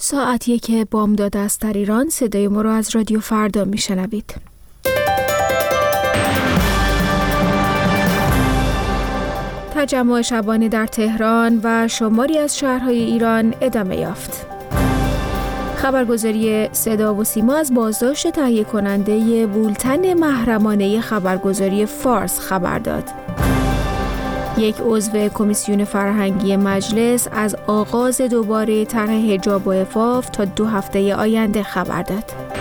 ساعتیه که بامداد است در ایران. صدای ما رو از رادیو فردا میشنوید. تجمع شبانه در تهران و شماری از شهرهای ایران ادامه یافت. خبرگزاری صدا و سیما از بازداشت تهیه کننده بولتن محرمانه خبرگزاری فارس خبر داد. یک عضو کمیسیون فرهنگی مجلس از آغاز دوباره طرح حجاب و عفاف تا 2 هفته آینده خبر داد.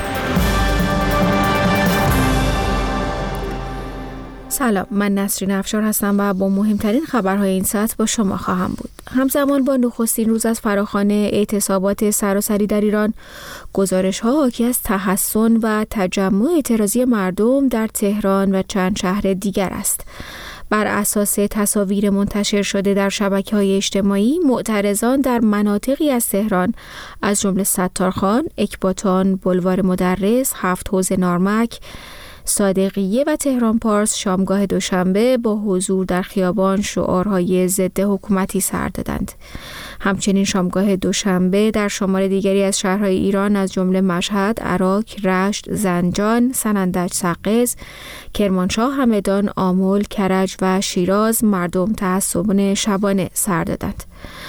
سلام، من نسرین افشار هستم و با مهمترین خبرهای این ساعت با شما خواهم بود. همزمان با نخستین روز از فراخوان اعتصابات سراسری در ایران، گزارش‌ها حاکی از تحسن و تجمع اعتراضی مردم در تهران و چند شهر دیگر است. بر اساس تصاویر منتشر شده در شبکه‌های اجتماعی، معترضان در مناطقی از تهران از جمله ستارخان، اکباتان، بلوار مدرس، 7 حوض نارمک، صادقیه و تهران پارس شامگاه دوشنبه با حضور در خیابان شعارهای ضد حکومتی سر دادند. همچنین شامگاه دوشنبه در شمار دیگری از شهرهای ایران از جمله مشهد، عراق، رشت، زنجان، سنندج، سقز، کرمانشاه، همدان، آمل، کرج و شیراز مردم تعصبانه شبانه سر دادند.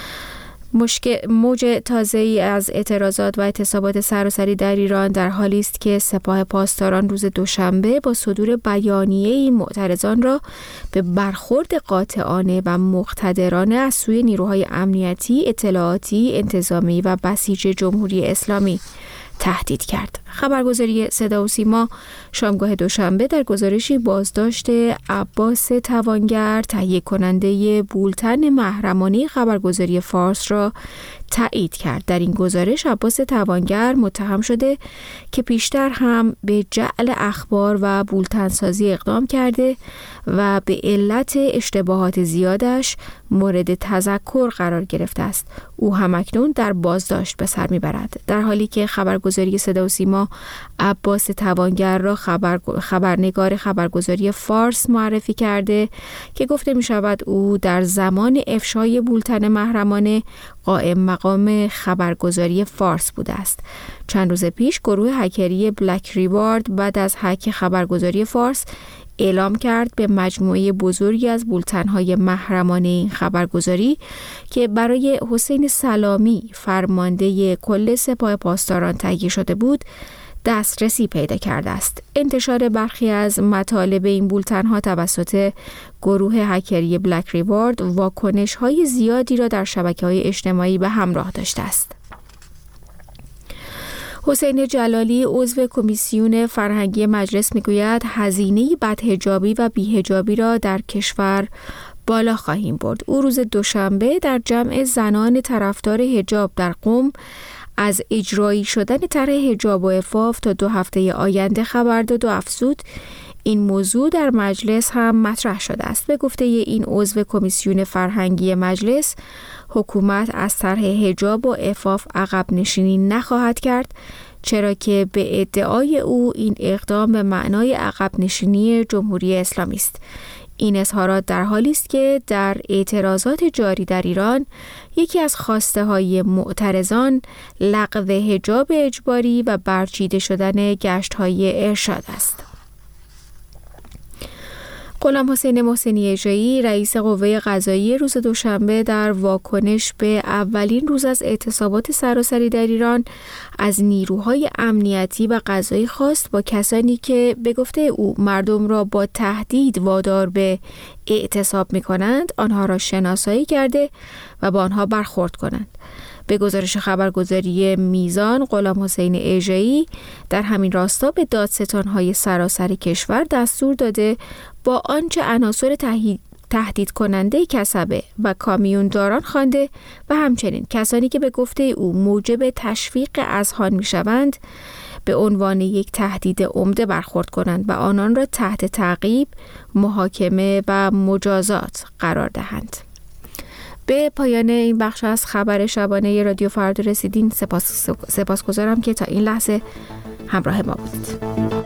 موج تازه‌ای از اعتراضات و اعتصابات سراسری در ایران در حالی است که سپاه پاسداران روز دوشنبه با صدور بیانیه‌ای معترضان را به برخورد قاطعانه و مقتدرانه از سوی نیروهای امنیتی، اطلاعاتی، انتظامی و بسیج جمهوری اسلامی تهدید کرد. خبرگزاری صدا و سیما شامگاه دوشنبه در گزارشی بازداشت عباس توانگر تهیه کننده بولتن محرمانه خبرگزاری فارس را تایید کرد. در این گزارش عباس توانگر متهم شده که پیشتر هم به جعل اخبار و بولتن سازی اقدام کرده و به علت اشتباهات زیادش مورد تذکر قرار گرفته است. او همکنون در بازداشت به سر میبرد، در حالی که خبرگزاری صدا و سیما عباس توانگر را خبرنگار خبرگزاری فارس معرفی کرده که گفته می شود او در زمان افشای بولتن محرمانه قائم مقام خبرگزاری فارس بوده است. چند روز پیش گروه هکری بلک ریوارد بعد از هک خبرگزاری فارس اعلام کرد به مجموعه بزرگی از بولتن‌های محرمانه این خبرگزاری که برای حسین سلامی فرمانده کل سپاه پاسداران تهیه شده بود دسترسی پیدا کرده است. انتشار برخی از مطالب این بولتن‌ها توسط گروه هکری بلک ریوارد واکنش‌های زیادی را در شبکه‌های اجتماعی به همراه داشته است. حسین جلالی عضو کمیسیون فرهنگی مجلس میگوید هزینه بدحجابی و بی‌حجابی را در کشور بالا خواهیم برد. او روز دوشنبه در جمع زنان طرفدار حجاب در قم از اجرایی شدن طرح حجاب و عفاف تا 2 هفته آینده خبر داد و افزود این موضوع در مجلس هم مطرح شده است. به گفته این عضو کمیسیون فرهنگی مجلس، حکومت از طرح حجاب و عفاف عقب نشینی نخواهد کرد، چرا که به ادعای او این اقدام به معنای عقب نشینی جمهوری اسلامی است. این اظهارات در حالی است که در اعتراضات جاری در ایران یکی از خواسته های معترضان لغو حجاب اجباری و برچیده شدن گشت های ارشاد است. غلام حسین محسنی اژه‌ای رئیس قوه قضاییه روز دوشنبه در واکنش به اولین روز از اعتصابات سراسری در ایران از نیروهای امنیتی و قضایی خواست با کسانی که به گفته او مردم را با تهدید وادار به اعتصاب می‌کنند آنها را شناسایی کرده و با آنها برخورد کنند. به گزارش خبرگزاری میزان، غلام حسین اژه‌ای در همین راستا به دادستان‌های سراسر کشور دستور داده با آنچه عناصر تهدید کننده کسبه و کامیونداران خوانده و همچنین کسانی که به گفته او موجب تشویق اذهان میشوند به عنوان یک تهدید عمده برخورد کنند و آنان را تحت تعقیب، محاکمه و مجازات قرار دهند. به پایان این بخش از خبر شبانه رادیو فردا رسیدین. سپاسگزارم که تا این لحظه همراه ما بودید.